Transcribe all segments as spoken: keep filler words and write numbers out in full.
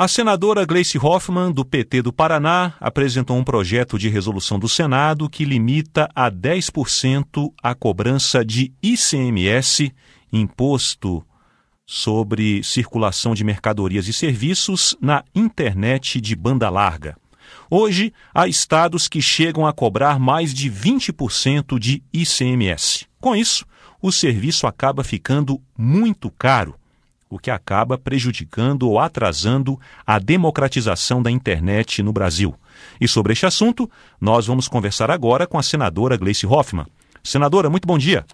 A senadora Gleice Hoffmann, do P T do Paraná, apresentou um projeto de resolução do Senado que limita a dez por cento a cobrança de I C M S, Imposto sobre Circulação de Mercadorias e Serviços, na internet de banda larga. Hoje, há estados que chegam a cobrar mais de vinte por cento de I C M S. Com isso, o serviço acaba ficando muito caro, o que acaba prejudicando ou atrasando a democratização da internet no Brasil. E sobre este assunto, nós vamos conversar agora com a senadora Gleice Hoffmann. Senadora, muito bom dia.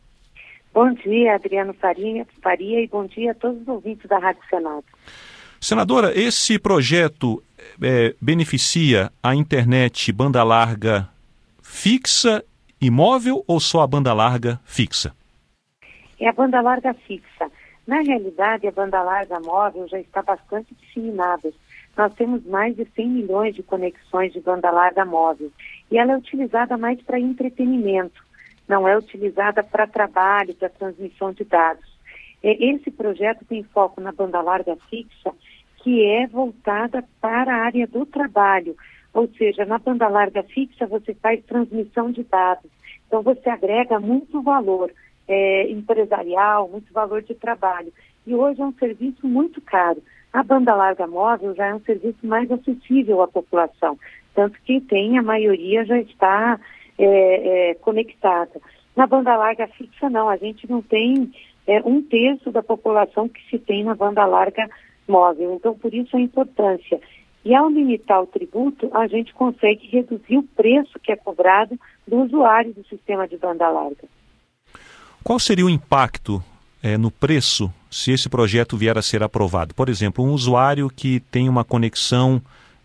Bom dia, Adriano Faria, Faria e bom dia a todos os ouvintes da Rádio Senado. Senadora, esse projeto é, beneficia a internet banda larga fixa e móvel ou só a banda larga fixa? É a banda larga fixa. Na realidade, a banda larga móvel já está bastante disseminada. Nós temos mais de cem milhões de conexões de banda larga móvel e ela é utilizada mais para entretenimento, não é utilizada para trabalho, para transmissão de dados. Esse projeto tem foco na banda larga fixa, que é voltada para a área do trabalho, ou seja, na banda larga fixa você faz transmissão de dados, então você agrega muito valor É, empresarial, muito valor de trabalho. E hoje é um serviço muito caro. A banda larga móvel já é um serviço mais acessível à população, tanto que tem, a maioria já está é, é, conectada. Na banda larga fixa não, a gente não tem é, um terço da população que se tem na banda larga móvel. Então, por isso a importância. E ao limitar o tributo, a gente consegue reduzir o preço que é cobrado do usuário do sistema de banda larga. Qual seria o impacto é, no preço se esse projeto vier a ser aprovado? Por exemplo, um usuário que tem uma conexão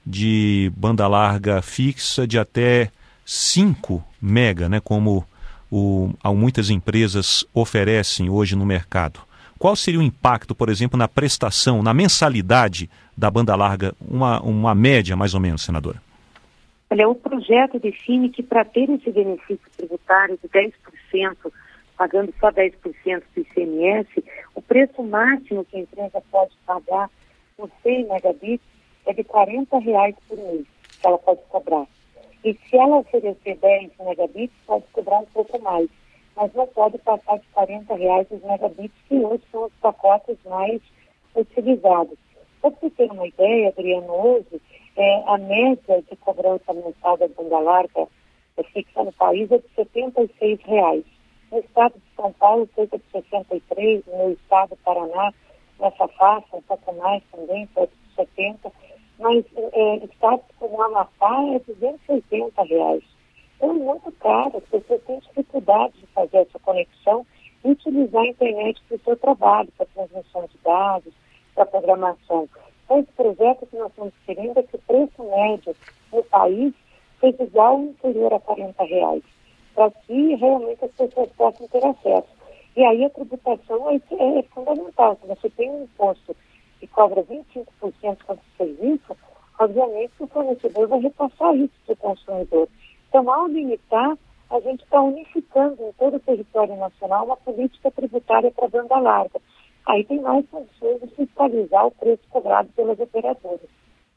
de banda larga fixa de até cinco mega, né, como o, muitas empresas oferecem hoje no mercado. Qual seria o impacto, por exemplo, na prestação, na mensalidade da banda larga, uma, uma média mais ou menos, senadora? Olha, o projeto define que para ter esse benefício tributário de dez por cento, pagando só dez por cento do I C M S, o preço máximo que a empresa pode pagar por cem megabits é de quarenta reais por mês, que ela pode cobrar. E se ela oferecer dez megabits, pode cobrar um pouco mais, mas não pode passar de quarenta reais os megabits, que hoje são os pacotes mais utilizados. Para você ter uma ideia, Adriano, hoje, é, a média de cobrança mensal da banda larga fixa no país é de setenta e seis reais. No estado de São Paulo, cerca de sessenta e três, no estado do Paraná, nessa faixa, um pouco mais também, perto de setenta, mas é, estados como o Amapá é duzentos e oitenta reais. Então é muito caro, as pessoas têm dificuldade de fazer essa conexão e utilizar a internet para o seu trabalho, para transmissão de dados, para programação. Então esse projeto que nós estamos querendo é que o preço médio no país seja igual ou inferior a quarenta reais. Para que realmente as pessoas possam ter acesso. E aí a tributação é, é fundamental. Se você tem um imposto que cobra vinte e cinco por cento sobre o serviço, obviamente o fornecedor vai repassar isso para o consumidor. Então, ao limitar, a gente está unificando em todo o território nacional uma política tributária para a banda larga. Aí tem mais condições de fiscalizar o preço cobrado pelas operadoras.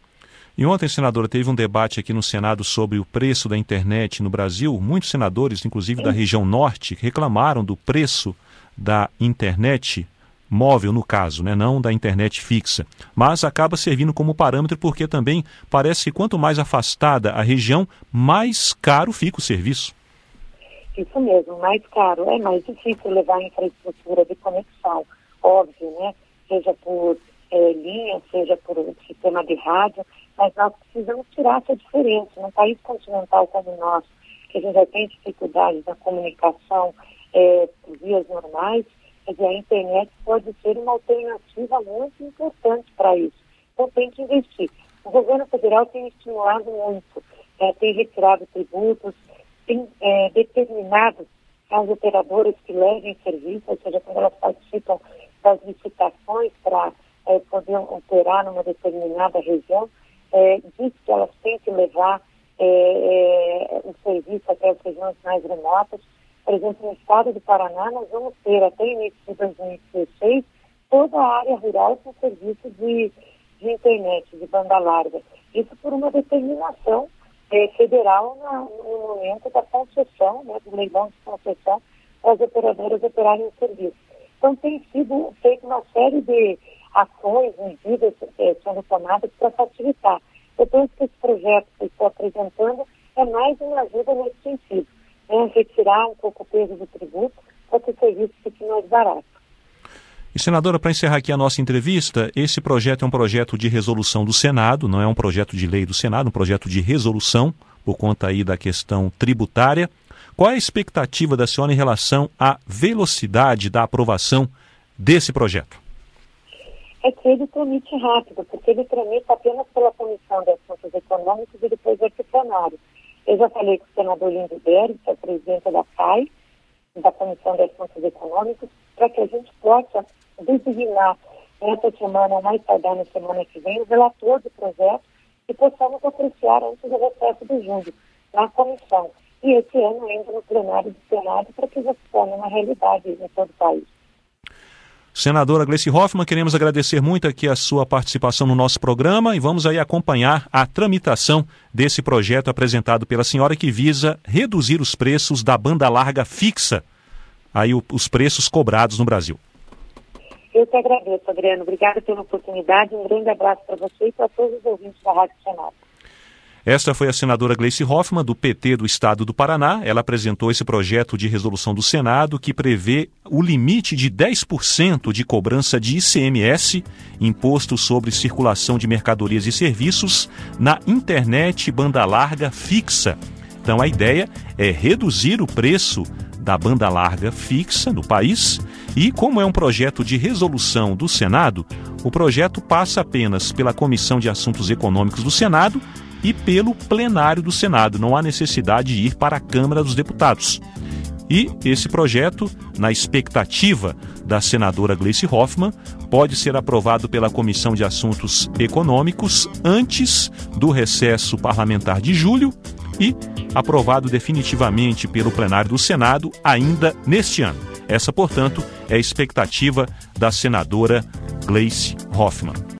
E ontem, senadora, teve um debate aqui no Senado sobre o preço da internet no Brasil. Muitos senadores, inclusive Sim. da região norte, reclamaram do preço da internet móvel, no caso, né? Não da internet fixa. Mas acaba servindo como parâmetro porque também parece que quanto mais afastada a região, mais caro fica o serviço. Isso mesmo, mais caro. É mais difícil levar a infraestrutura de conexão, óbvio, né? Seja por é, linha, seja por sistema de rádio. Mas nós precisamos tirar essa diferença. Num país continental como o nosso, que a gente já tem dificuldades na comunicação é, por vias normais, quer dizer, a internet pode ser uma alternativa muito importante para isso. Então tem que investir. O governo federal tem estimulado muito, é, tem retirado tributos, tem é, determinado as operadoras que levem serviço, ou seja, quando elas participam das licitações para é, poder operar numa determinada região, É, diz que elas têm que levar é, é, o serviço até as regiões mais remotas. Por exemplo, no estado do Paraná, nós vamos ter até início de dois mil e dezesseis toda a área rural com serviço de, de internet de banda larga. Isso por uma determinação é, federal na, no momento da concessão, né, do leilão de concessão para as operadoras operarem o serviço. Então tem sido feita uma série de ações, medidas é, sendo tomadas para facilitar. Eu penso que esse projeto que eu estou apresentando é mais uma ajuda nesse sentido, né, retirar um pouco o peso do tributo para que o serviço fique mais barato. E, senadora, para encerrar aqui a nossa entrevista, esse projeto é um projeto de resolução do Senado, não é um projeto de lei do Senado, é um projeto de resolução, por conta aí da questão tributária. Qual é a expectativa da senhora em relação à velocidade da aprovação desse projeto? É que ele tramite rápido, porque ele tramita apenas pela Comissão de Assuntos Econômicos e depois vai para o plenário. Eu já falei com o senador Lindo Berg, que é o presidente da C A I, da Comissão de Assuntos Econômicos, para que a gente possa designar nessa semana, ou mais tardar na semana que vem, o relator do projeto e possamos apreciar antes do recesso de julho na comissão. E esse ano ainda no plenário do Senado para que já se torne uma realidade em todo o país. Senadora Gleice Hoffmann, queremos agradecer muito aqui a sua participação no nosso programa e vamos aí acompanhar a tramitação desse projeto apresentado pela senhora que visa reduzir os preços da banda larga fixa, aí o, os preços cobrados no Brasil. Eu te agradeço, Adriano. Obrigada pela oportunidade. Um grande abraço para você e para todos os ouvintes da Rádio Senado. Esta foi a senadora Gleice Hoffmann, do P T do Estado do Paraná. Ela apresentou esse projeto de resolução do Senado que prevê o limite de dez por cento de cobrança de I C M S, Imposto sobre Circulação de Mercadorias e Serviços, na internet banda larga fixa. Então a ideia é reduzir o preço da banda larga fixa no país e, como é um projeto de resolução do Senado, o projeto passa apenas pela Comissão de Assuntos Econômicos do Senado e pelo plenário do Senado. Não há necessidade de ir para a Câmara dos Deputados. E esse projeto, na expectativa da senadora Gleice Hoffmann, pode ser aprovado pela Comissão de Assuntos Econômicos antes do recesso parlamentar de julho e aprovado definitivamente pelo plenário do Senado ainda neste ano. Essa, portanto, é a expectativa da senadora Gleice Hoffmann.